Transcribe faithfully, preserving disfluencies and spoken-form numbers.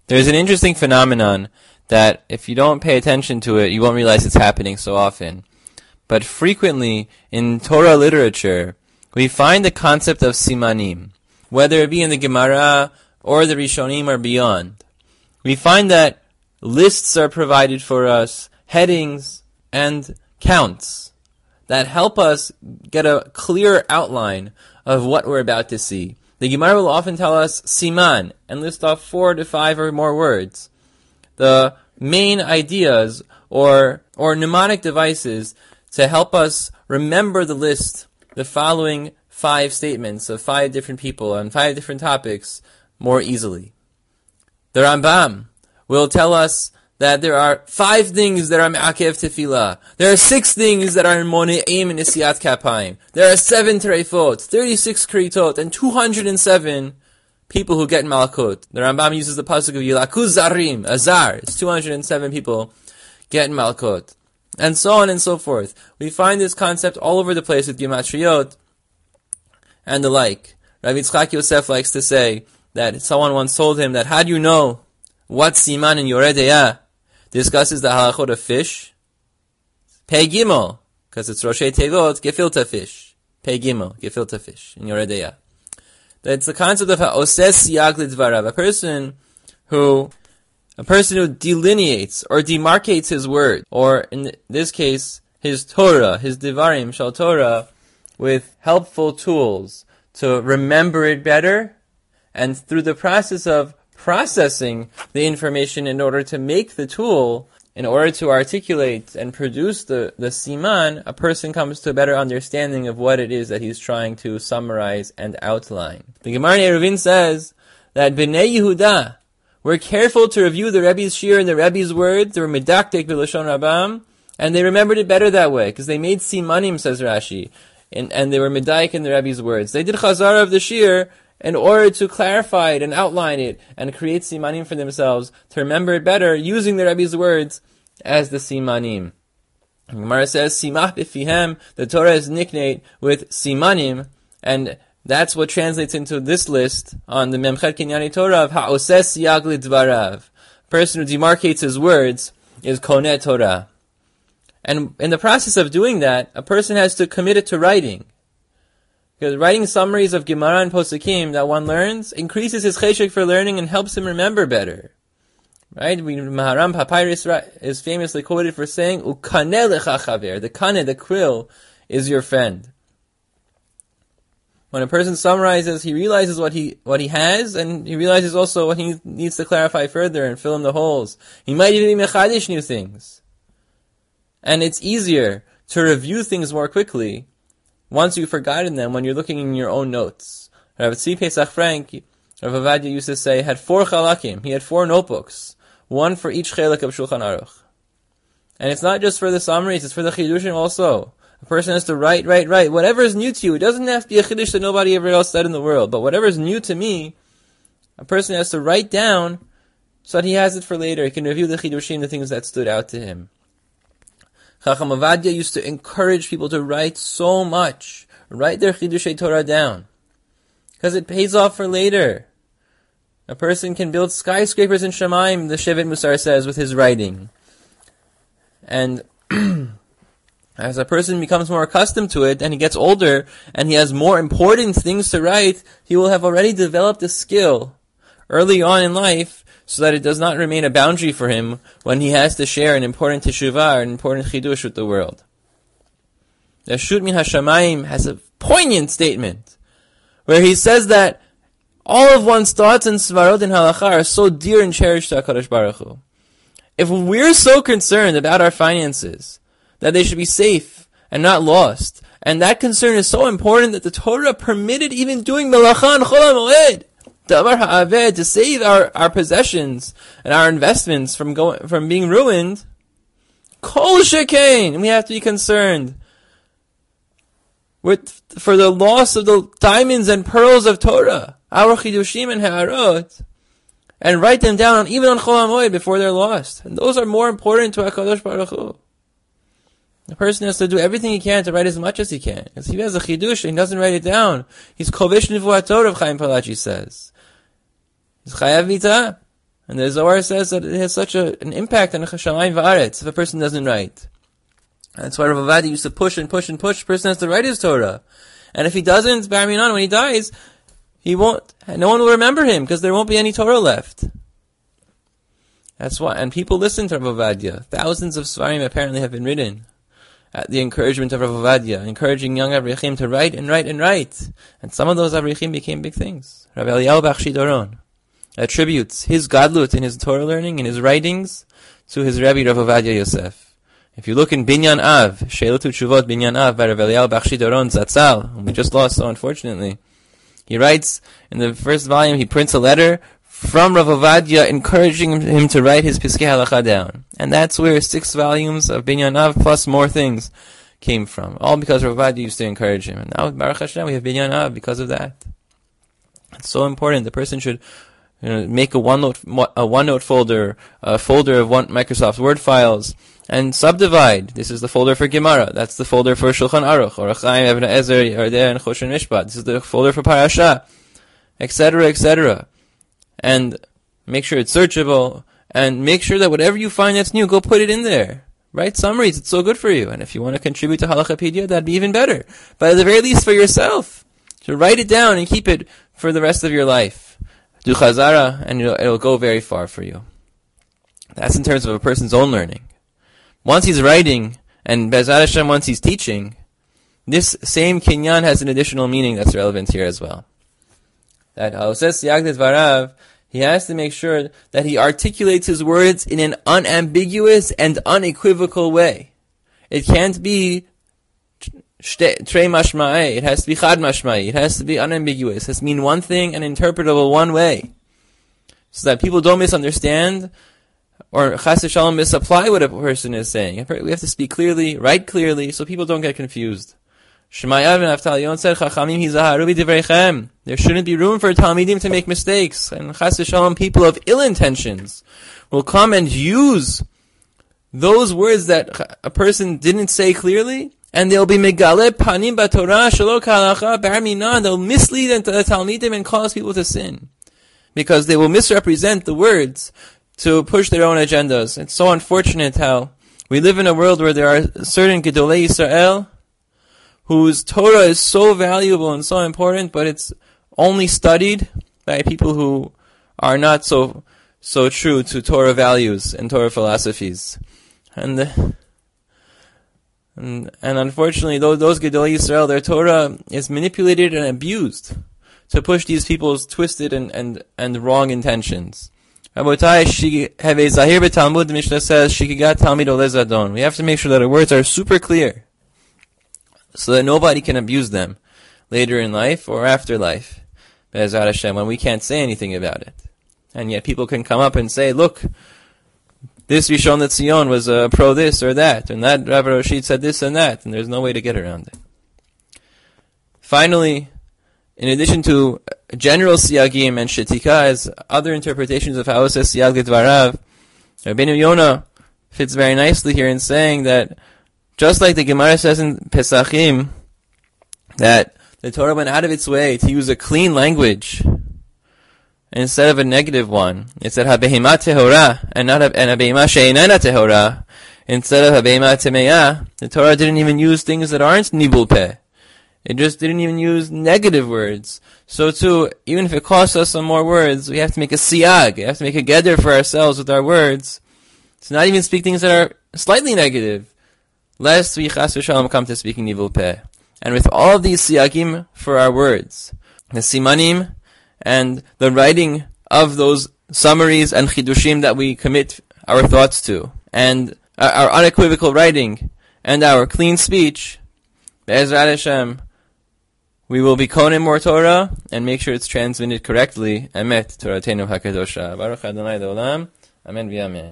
There's an interesting phenomenon that if you don't pay attention to it, you won't realize it's happening so often. But frequently in Torah literature, we find the concept of simanim, whether it be in the Gemara or the Rishonim or beyond. We find that lists are provided for us, headings and counts that help us get a clear outline of what we're about to see. The Gemara will often tell us siman and list off four to five or more words. The main ideas or or mnemonic devices to help us remember the list, the following five statements of five different people on five different topics more easily. The Rambam will tell us that there are five things that are me'akev tefillah. There are six things that are mone'im and nisiyat kapayim. There are seven treifot, thirty-six kritot, and two hundred seven people who get malakut. The Rambam uses the pasuk of Yilaku Zarim, Azar. It's two hundred seven people get malakut. And so on and so forth. We find this concept all over the place with Gematriyot and the like. Rabbi Yitzchak Yosef likes to say that someone once told him that, how do you know what siman in Yoreh De'ah discusses the halachot of fish? Pei Gimel, because it's Roshei Tevot, gefilte fish. Pei Gimel, gefilte fish in Yoreh De'ah. That's the concept of ha'oseh siyag lidvarav, a person who a person who delineates or demarcates his word, or in this case, his Torah, his Devarim, Shal Torah, with helpful tools to remember it better, and through the process of processing the information in order to make the tool, in order to articulate and produce the, the siman, a person comes to a better understanding of what it is that he's trying to summarize and outline. The Gemara in Eruvin says that Bnei Yehuda were careful to review the Rebbe's shir and the Rebbe's words. They were medaktek b'lashon Rabam, and they remembered it better that way, because they made simanim, says Rashi, and, and they were medaik in the Rebbe's words. They did chazara of the shir in order to clarify it and outline it and create simanim for themselves, to remember it better, using the Rebbe's words as the simanim. Gemara says, simach b'fihem, the Torah is nicknamed with simanim, and that's what translates into this list on the Memchet Kinyani Torah of ha'oseh siyag lidvarav. A person who demarcates his words is koneh Torah. And in the process of doing that, a person has to commit it to writing. Because writing summaries of Gemara and Posukim that one learns increases his cheshek for learning and helps him remember better. Right? We, Maharam Papyrus is famously quoted for saying, Ukaneh lecha chaver. The kaneh, the krill, is your friend. When a person summarizes, he realizes what he what he has, and he realizes also what he needs to clarify further and fill in the holes. He might even be mechadish new things. And it's easier to review things more quickly once you've forgotten them when you're looking in your own notes. Rav Tzvi Pesach Frank, Rav Avadia used to say, had four chalakim. He had four notebooks, one for each chelak of Shulchan Aruch. And it's not just for the summaries, it's for the chidushim also. A person has to write, write, write. Whatever is new to you, it doesn't have to be a chiddush that nobody ever else said in the world, but whatever is new to me, a person has to write down so that he has it for later. He can review the chiddushim, the things that stood out to him. Chacham Avadia used to encourage people to write so much. Write their chidushei Torah down, because it pays off for later. A person can build skyscrapers in Shemaim, the Shevet Musar says, with his writing. And as a person becomes more accustomed to it, and he gets older, and he has more important things to write, he will have already developed a skill early on in life, so that it does not remain a boundary for him when he has to share an important teshuvah or an important chidush with the world. The Shut Min HaShamayim has a poignant statement, where he says that all of one's thoughts and svarot and halacha are so dear and cherished to HaKadosh Baruch Hu. If we're so concerned about our finances, that they should be safe and not lost, and that concern is so important that the Torah permitted even doing melacha and chol hamoed, davar ha'aved, to save our, our possessions and our investments from going from being ruined, kol shekain, and we have to be concerned with for the loss of the diamonds and pearls of Torah, our chidushim and ha'arot, and write them down on, even on chol hamoed before they're lost. And those are more important to HaKadosh Baruch Hu. The person has to do everything he can to write as much as he can. Because if he has a chidush and he doesn't write it down, he's kovish nevuat Torah, Chaim Palachi says. He's chayav mitah. And the Zohar says that it has such a, an impact on Shamayim V'aretz if a person doesn't write. That's why Rav Ovadia used to push and push and push. The person has to write his Torah. And if he doesn't, Bar Minan, when he dies, he won't, no one will remember him because there won't be any Torah left. That's why, and people listen to Rav Ovadia. Thousands of Svarim apparently have been written at the encouragement of Rav Ovadia, encouraging young Avrichim to write and write and write. And some of those Avrichim became big things. Rav Eliyahu Bachshi Doron attributes his Gadlut in his Torah learning, in his writings, to his Rebbe Rav Ovadia Yosef. If you look in Binyan Av, Sheilot Utshuvot Binyan Av by Rav Eliyahu Bachshi Doron Zatzal, whom we just lost so unfortunately, he writes, in the first volume, he prints a letter from Rav Ovadia encouraging him to write his Piskei Halacha down. And that's where six volumes of Binyan Av plus more things came from. All because Rav Ovadia used to encourage him. And now, Baruch Hashem, we have Binyan Av because of that. It's so important. The person should you know, make a OneNote, a OneNote folder, a folder of one Microsoft Word files, and subdivide. This is the folder for Gemara. That's the folder for Shulchan Aruch, or Chaim, Ibn Ezer, Yardeh, and Choshen Mishpat. This is the folder for Parasha, et cetera, et cetera. And make sure it's searchable, and make sure that whatever you find that's new, go put it in there. Write summaries. It's so good for you. And if you want to contribute to Halachapedia, that'd be even better. But at the very least for yourself, to write it down and keep it for the rest of your life. Do Chazara, and it'll, it'll go very far for you. That's in terms of a person's own learning. Once he's writing, and Be'ezrat Hashem, once he's teaching, this same kinyan has an additional meaning that's relevant here as well. That Haoses Yagdet Varav, he has to make sure that he articulates his words in an unambiguous and unequivocal way. It can't be Trei Mashma'eh, it has to be Chad Mashma'eh, it has to be unambiguous, it has to mean one thing and interpretable one way. So that people don't misunderstand or Chas v'Shalom misapply what a person is saying. We have to speak clearly, write clearly, so people don't get confused. Shemaya ben Avtalion said, Chachamim hizaharu b'divreichem. There shouldn't be room for Talmidim to make mistakes. And Chas v'Shalom, people of ill intentions will come and use those words that a person didn't say clearly, and they'll be megale panim b'Torah shelo k'halacha bar minan. They'll mislead the Talmidim and cause people to sin, because they will misrepresent the words to push their own agendas. It's so unfortunate how we live in a world where there are certain Gedolei Yisrael whose Torah is so valuable and so important, but it's only studied by people who are not so so true to Torah values and Torah philosophies. And and, and unfortunately, those, those Gedolei Yisrael, their Torah is manipulated and abused to push these people's twisted and, and, and wrong intentions. Rabotai, she have a Zahir b'Talmud. The Mishnah says Shikigat Talmid Oleh Zadon. We have to make sure that our words are super clear, so that nobody can abuse them later in life or after life. Be'ezrat Hashem, when we can't say anything about it, and yet people can come up and say, "Look, this Rishon LeZion was uh, pro this or that, and that Rabbi Rashid said this and that," and there's no way to get around it. Finally, in addition to general siyagim and shetika as other interpretations of how it says siyag l'dvarav, Rabbeinu Yonah fits very nicely here in saying that just like the Gemara says in Pesachim, that the Torah went out of its way to use a clean language instead of a negative one. It said habehima tehora and not and habehima she'einena tehora instead of habehima temeya. The Torah didn't even use things that aren't nibul peh. It just didn't even use negative words. So too, even if it costs us some more words, we have to make a siyag. We have to make a geder for ourselves with our words. To not even speak things that are slightly negative, lest we chas v'shalom come to speaking nivul peh. And with all of these siyagim for our words, the simanim, and the writing of those summaries and chidushim that we commit our thoughts to, and our unequivocal writing, and our clean speech, Be'ezrat Hashem, we will be konim more Torah and make sure it's transmitted correctly. Emet Torateinu HaKadosha. Baruch Adonai Le'olam. Amen v'amen.